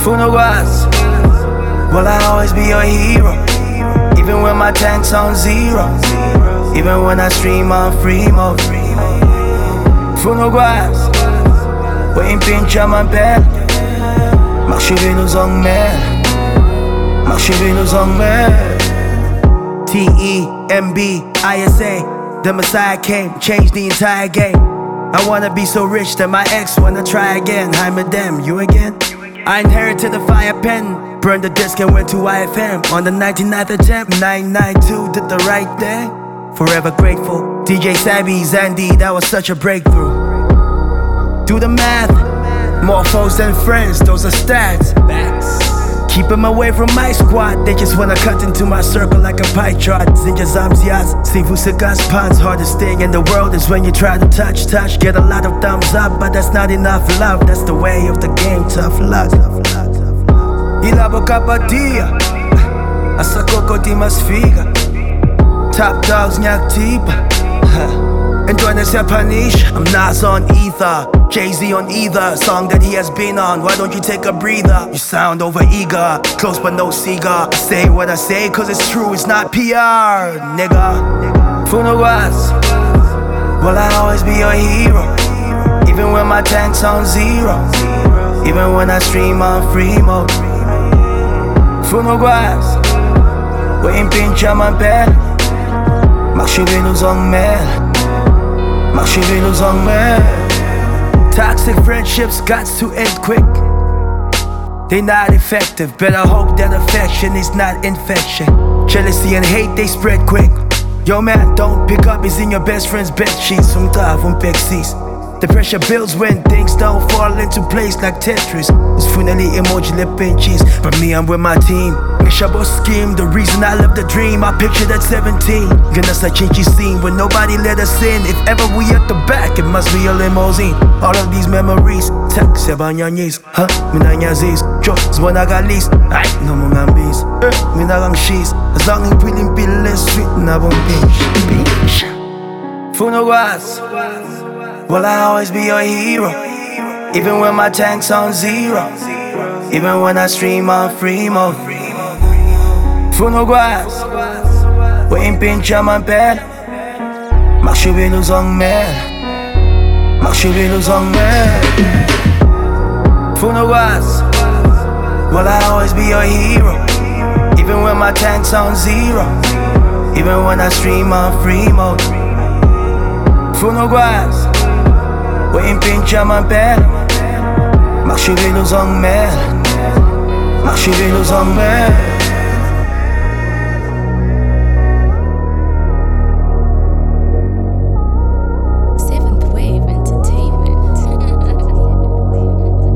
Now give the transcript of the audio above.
Funogas, will I always be your hero? Even when my tank's on zero, even when I stream on free mode. Funogas, way pincha man bell. Marcherai nous en mer, marcherai nous en mer. TEMBISA, the Messiah came, changed the entire game. I wanna be so rich that my ex wanna try again. Hi madam, you again? I inherited a fire pen, burned the disc and went to IFM. On the 99th attempt, 992 did the right thing. Forever grateful, DJ Savvy, Zandy, that was such a breakthrough. Do the math, more foes than friends, those are stats. Keep them away from my squad, they just wanna cut into my circle like a pie chart. Zinja Zamzias, Sifu Sagas Pans, hardest thing in the world is when you try to touch. Get a lot of thumbs up, but that's not enough love. That's the way of the game, tough luck. Ilabo kapatia, asa koko di mas figa. Top dogs nyak tipa, and Duanes Panish. I'm Nas on ether, Jay-Z on either song that he has been on. Why don't you take a breather? You sound over eager, close but no cigar. I say what I say cause it's true, it's not PR, nigga. Funogas, will I always be your hero? Even when my tank's on zero, even when I stream on free mode. Funogas, way pincha man bell. Marcherai nous en mer, marcherai nous en mer. Toxic friendships got to end quick. They not effective, better hope that affection is not infection. Jealousy and hate, they spread quick. Yo man, don't pick up, it's in your best friend's bed sheets. The pressure builds when things don't fall into place like Tetris. It's finally emoji lip pinches, but me, I'm with my team. Shabo scheme, the reason I love the dream. I pictured at 17, gonna say chinchy scene when nobody let us in. If ever we at the back, it must be a limousine. All of these memories, tak sebanyanis, huh? Minanyazis, jokes when I got least. Ay, no mga bis, minagang she's. As long as feeling pill sweet, na bong pinch. Funogas, will I always be your hero? Even when my tank's on zero, even when I stream on free mode. Funogas, way pincha man bell. Marcherai nous en mer, marcherai nous en mer. Funogas, will I always be your hero? Even when my tank's on zero, even when I stream on free mode. Funogas, way pincha man bell. Marcherai nous en mer, marcherai nous en mer.